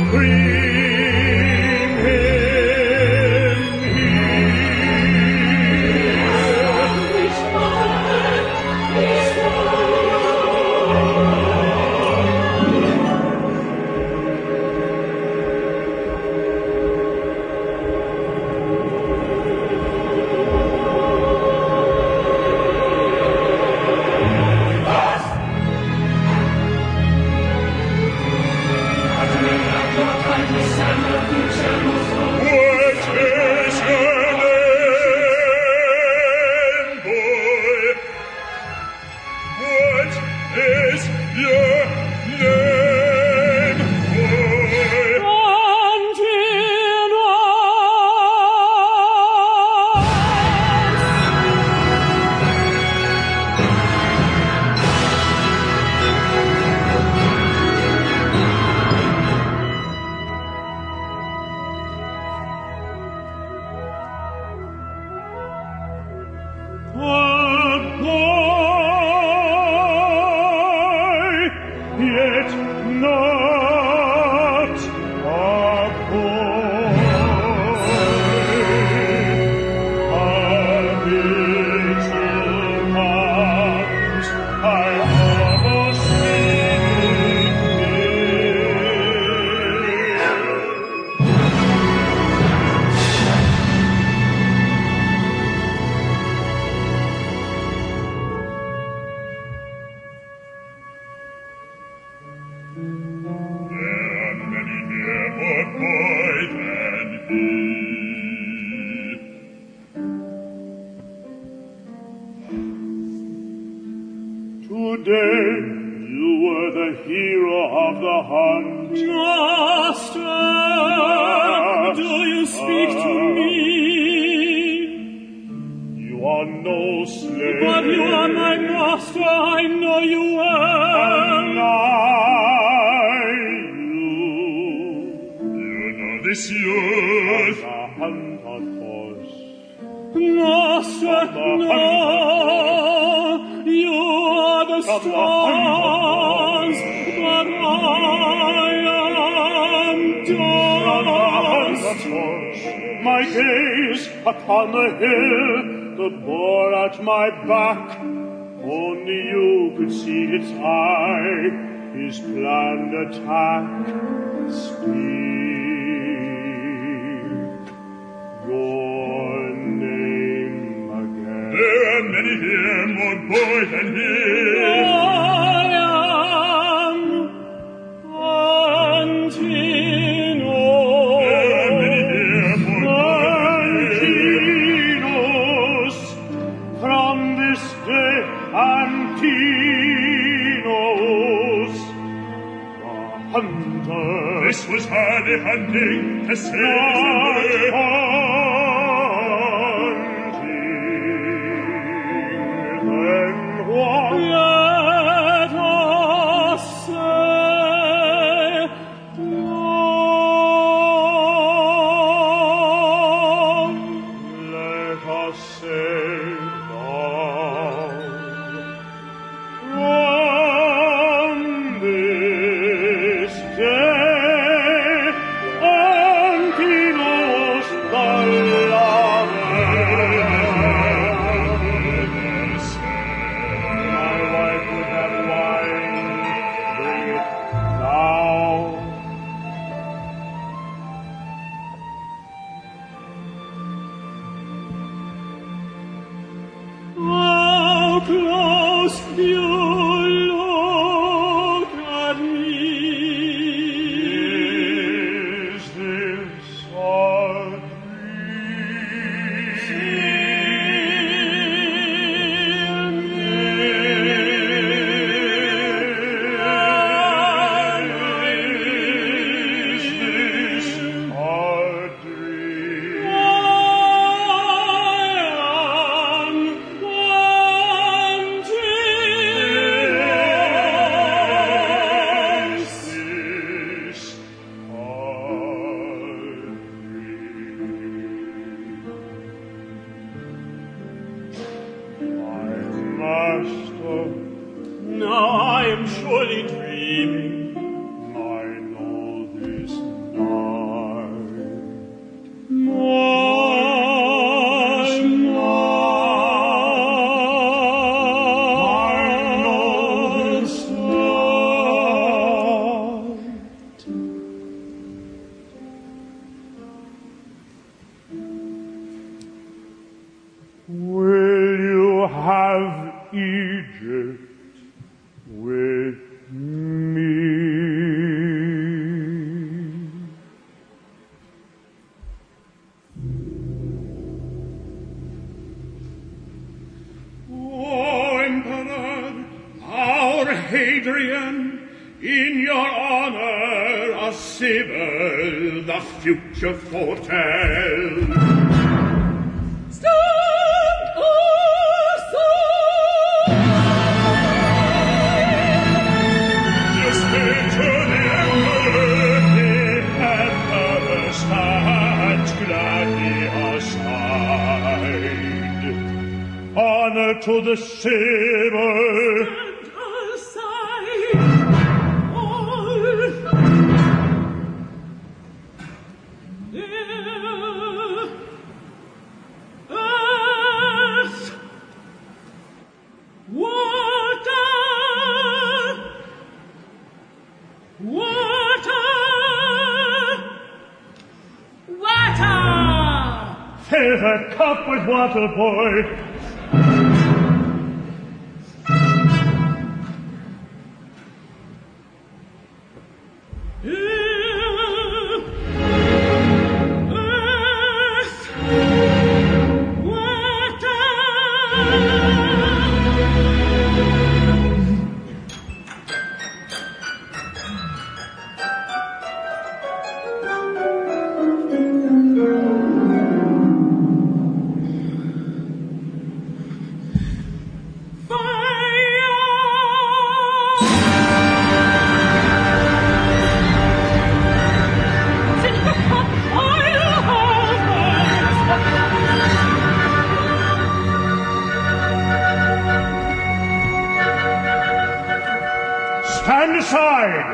Antinos, thy a Sibyl, the future foretell. Stand aside! Yes, to the emperor, the emperor stands gladly aside. Honor to the Sibyl. Fill her cup with water, boy. Stand aside!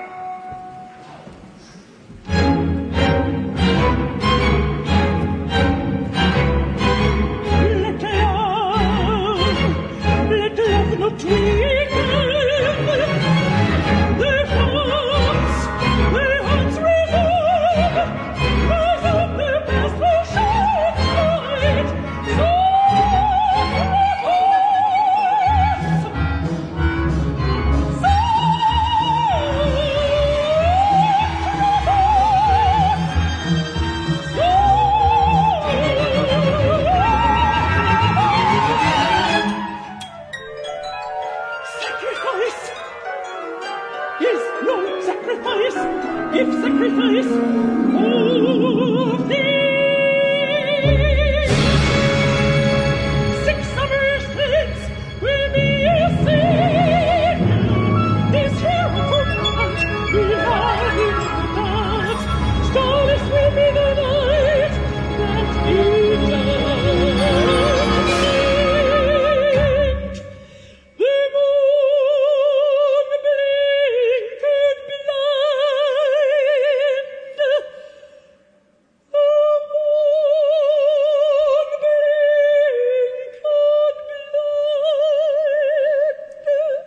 Let love not twinkle. Their hearts revolve, as on their best will shine light. If sacrifice of thee, 6 summers hence will be a sin. This hero for punch will have in the dance. Starless will be the night that he danced. The moon blinked blind. The moon blinked blind.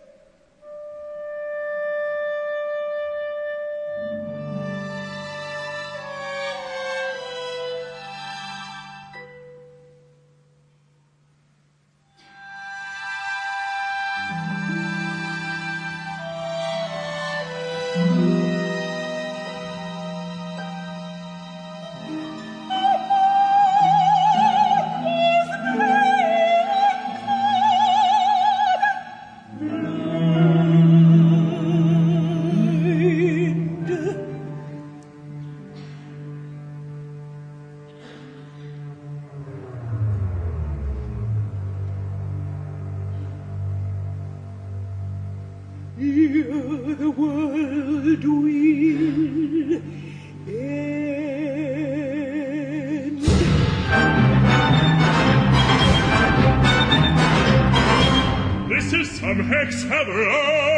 The world will end. This is some hex hammer.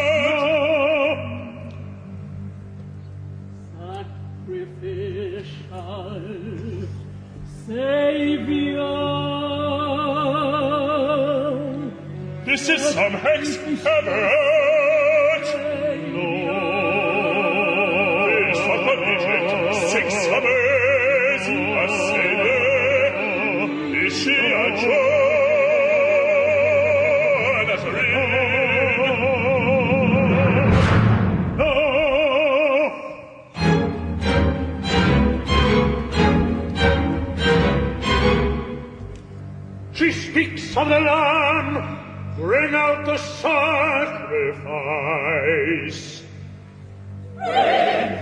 Sacrificial Savior. This is some hex hammer. She speaks of the Lamb. Bring out the sacrifice. Bring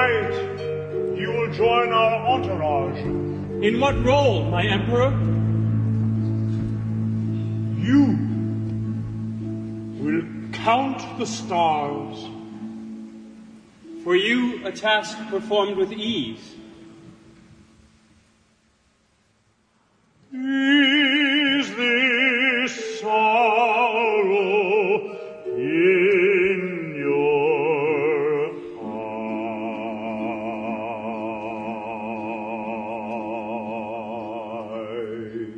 right. You will join our entourage. In what role, my emperor? You will count the stars. For you, a task performed with ease. Is this sorrow in your eyes?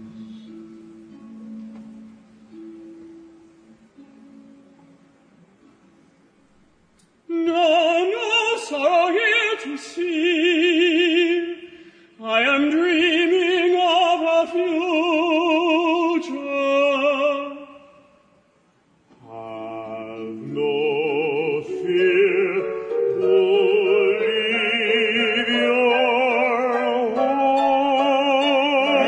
No sorrow here to see. I am dreaming of a future. Have no fear to leave your home.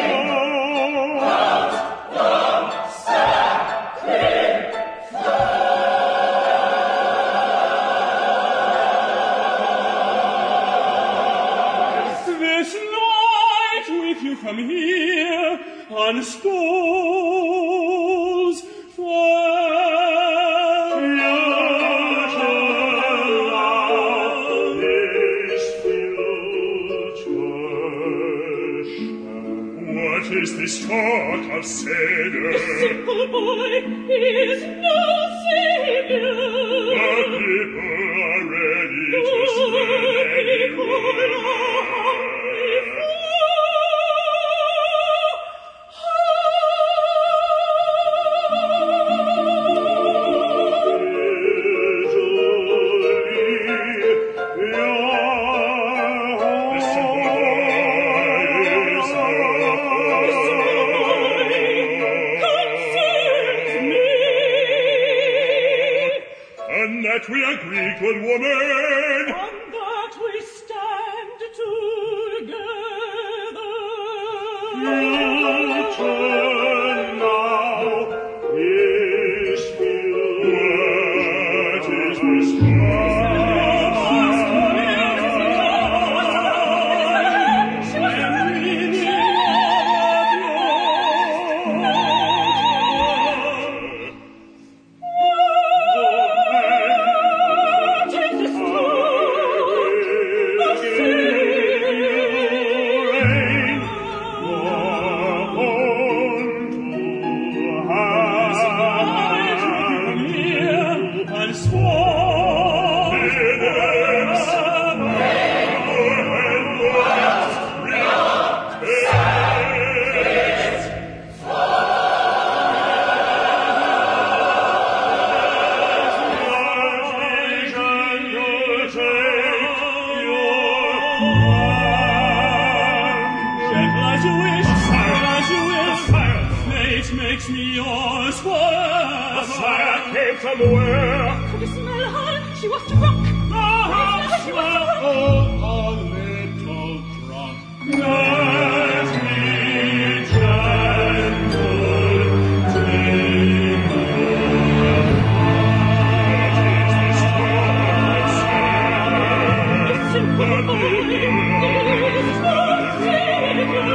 This night with you from here on spools What is this talk of Savior? The simple boy is no savior. The people are ready to slay you. That we agree, good woman. And that we stand together. Future now is filled. What is this makes me yours forever. The fire came from where? Could you smell her? She was drunk. Perhaps we're all a little drunk. Let me gentle take The simple boy is no savior.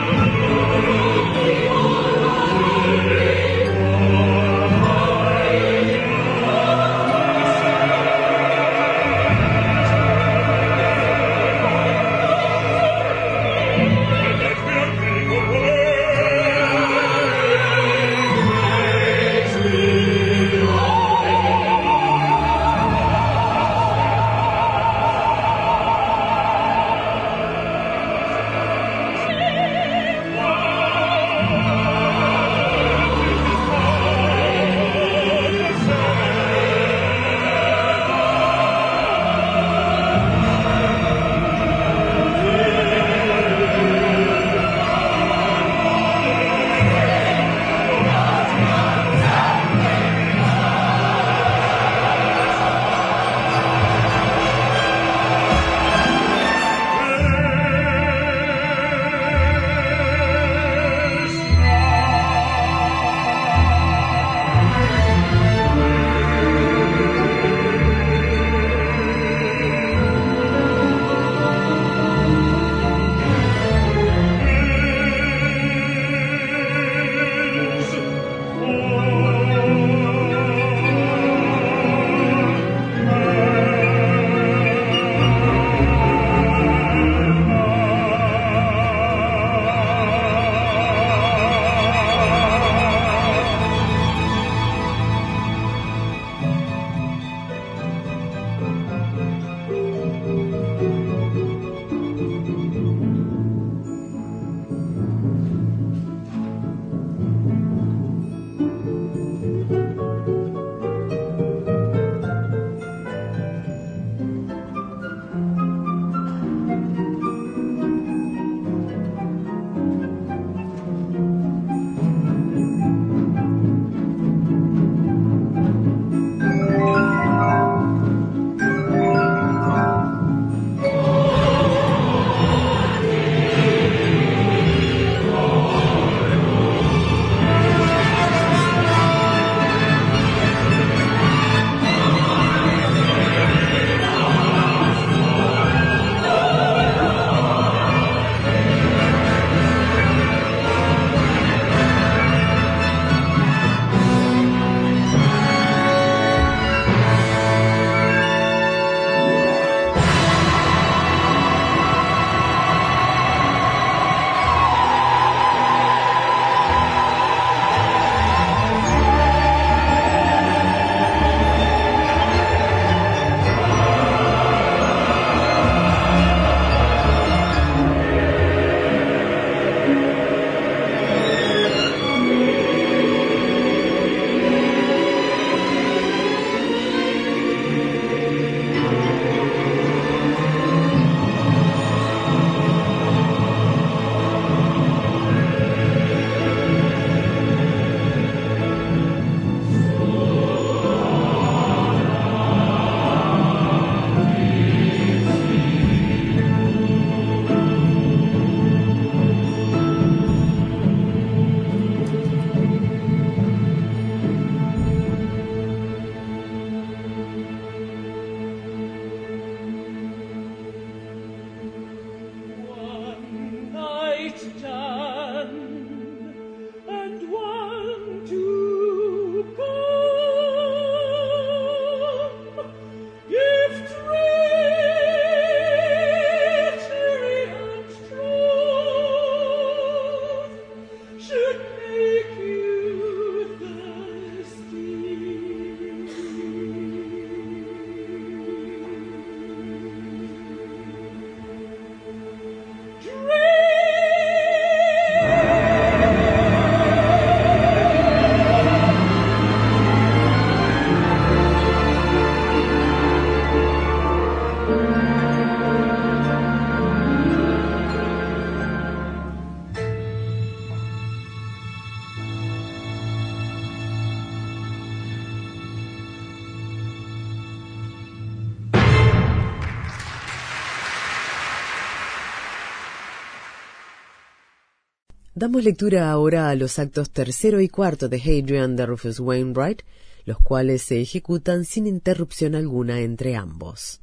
Damos lectura ahora a los actos 3 y 4 de Hadrian de Rufus Wainwright, los cuales se ejecutan sin interrupción alguna entre ambos.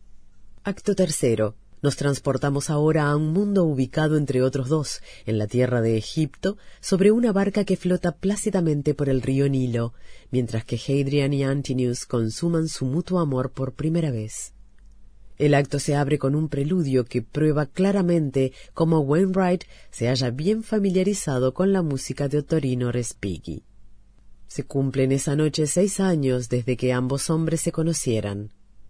Acto 3. Nos transportamos ahora a un mundo ubicado entre otros dos, en la tierra de Egipto, sobre una barca que flota plácidamente por el río Nilo, mientras que Hadrian y Antinous consuman su mutuo amor por primera vez. El acto se abre con un preludio que prueba claramente cómo Wainwright se halla bien familiarizado con la música de Ottorino Respighi. Se cumplen esa noche 6 años desde que ambos hombres se conocieran.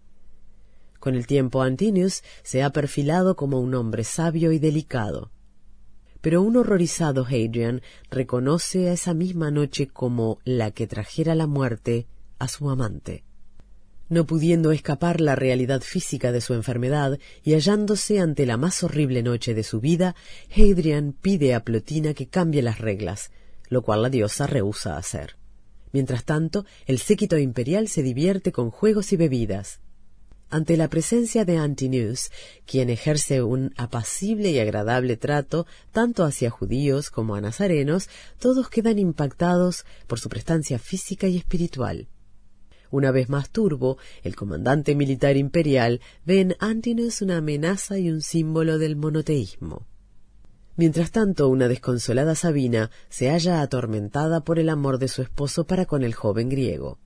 Con el tiempo Antinous se ha perfilado como un hombre sabio y delicado. Pero un horrorizado Hadrian reconoce a esa misma noche como la que trajera la muerte a su amante. No pudiendo escapar la realidad física de su enfermedad y hallándose ante la más horrible noche de su vida, Hadrian pide a Plotina que cambie las reglas, lo cual la diosa rehúsa hacer. Mientras tanto, el séquito imperial se divierte con juegos y bebidas. Ante la presencia de Antinous, quien ejerce un apacible y agradable trato tanto hacia judíos como a nazarenos, todos quedan impactados por su prestancia física y espiritual. Una vez más Turbo, el comandante militar imperial, ve en Antinous una amenaza y un símbolo del monoteísmo. Mientras tanto, una desconsolada Sabina se halla atormentada por el amor de su esposo para con el joven griego.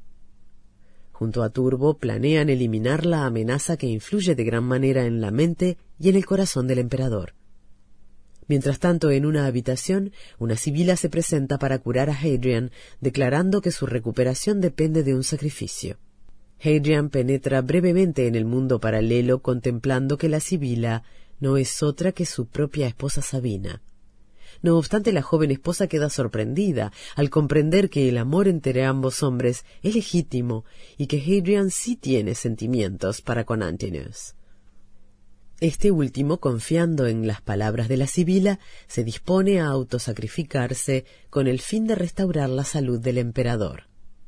Junto a Turbo planean eliminar la amenaza que influye de gran manera en la mente y en el corazón del emperador. Mientras tanto, en una habitación, una sibila se presenta para curar a Hadrian, declarando que su recuperación depende de un sacrificio. Hadrian penetra brevemente en el mundo paralelo, contemplando que la sibila no es otra que su propia esposa Sabina. No obstante, la joven esposa queda sorprendida al comprender que el amor entre ambos hombres es legítimo y que Hadrian sí tiene sentimientos para con Antinous. Este último, confiando en las palabras de la sibila, se dispone a autosacrificarse con el fin de restaurar la salud del emperador.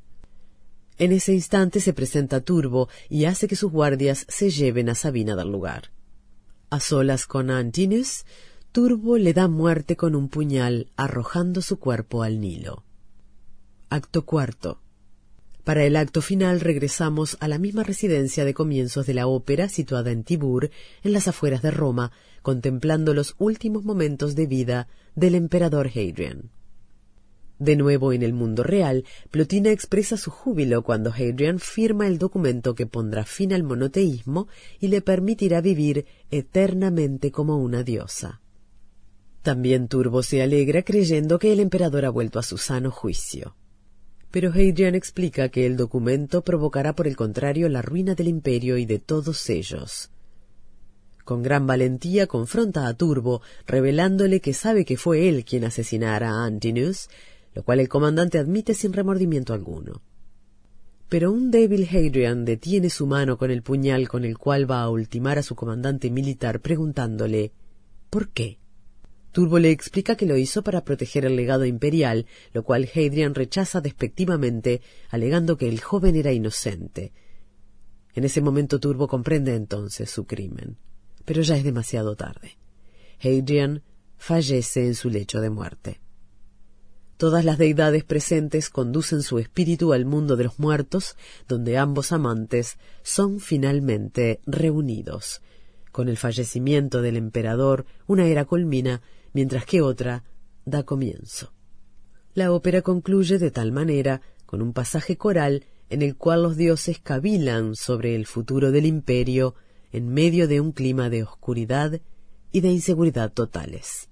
En ese instante se presenta Turbo y hace que sus guardias se lleven a Sabina del lugar. A solas con Antinous, Turbo le da muerte con un puñal, arrojando su cuerpo al Nilo. Acto 4. Para el acto final regresamos a la misma residencia de comienzos de la ópera, situada en Tibur, en las afueras de Roma, contemplando los últimos momentos de vida del emperador Hadrian. De nuevo en el mundo real, Plotina expresa su júbilo cuando Hadrian firma el documento que pondrá fin al monoteísmo y le permitirá vivir eternamente como una diosa. También Turbo se alegra creyendo que el emperador ha vuelto a su sano juicio. Pero Hadrian explica que el documento provocará por el contrario la ruina del imperio y de todos ellos. Con gran valentía confronta a Turbo, revelándole que sabe que fue él quien asesinara a Antinous, lo cual el comandante admite sin remordimiento alguno. Pero un débil Hadrian detiene su mano con el puñal con el cual va a ultimar a su comandante militar, preguntándole ¿por qué? Turbo le explica que lo hizo para proteger el legado imperial, lo cual Hadrian rechaza despectivamente, alegando que el joven era inocente. En ese momento Turbo comprende entonces su crimen, pero ya es demasiado tarde. Hadrian fallece en su lecho de muerte. Todas las deidades presentes conducen su espíritu al mundo de los muertos, donde ambos amantes son finalmente reunidos. Con el fallecimiento del emperador, una era culmina, mientras que otra da comienzo. La ópera concluye de tal manera, con un pasaje coral en el cual los dioses cavilan sobre el futuro del imperio en medio de un clima de oscuridad y de inseguridad totales.